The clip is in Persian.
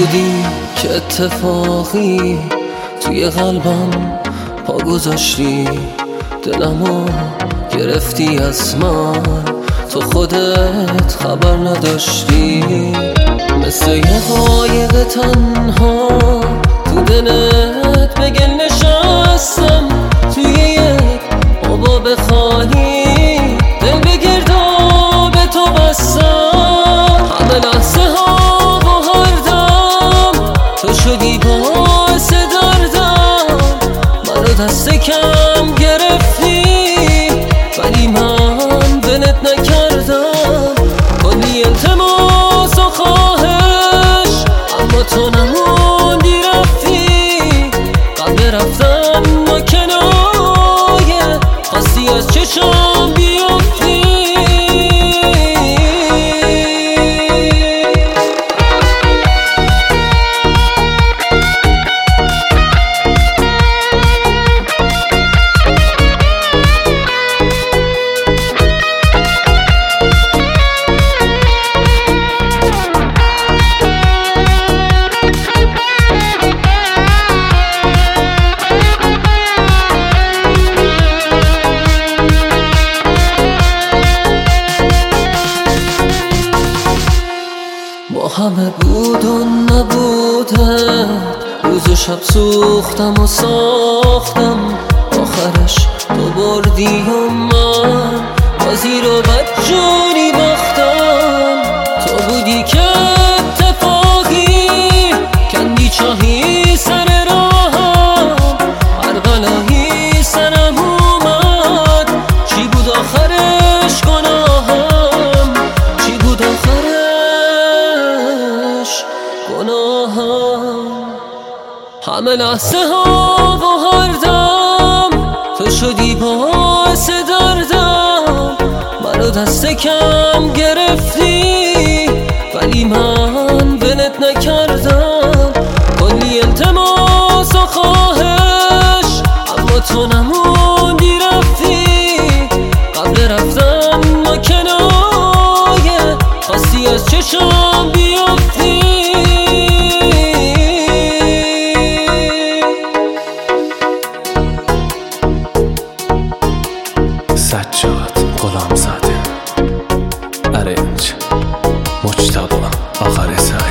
بودی که اتفاقی توی قلبم پا گذاشتی، دلمو گرفتی از من، تو خودت خبر نداشتی. مثل یه قایق تنها تو دلت بگل نشستم، توی یک حباب خالی دل به گرداب تو بستم. همه لحظه ها و هر دم تو شدی باعث دردم، منو دست کم گرفتی ولی من ولت نکردم. کلی التماس و خواهش اما تو نموندی، رفتی قبل رفتن با کنایه خواستی از چشم بیافتی. با همه بود و نبوده، روز و شب سوختم و ساختم، آخرش تو بردی و من بازی رو بدجوری باختم. تو بودی که اتفاقی کندی چاهی سر راهم، هر بلایی سرم اومد، چی بود آخرش گناهم، چی بود آخرش گناهم. همه لحظه ها و هر دم تو شدی باعث دردم، منو دست کم گرفتی ولی من ولت نکردم. کلی التماس و خواهش اما تو نموندی، رفتی قبل رفتن با کنایه خواستی از چشم بیافتی. سجاد غلام زاده، ارنج مجتبی آخر سعی.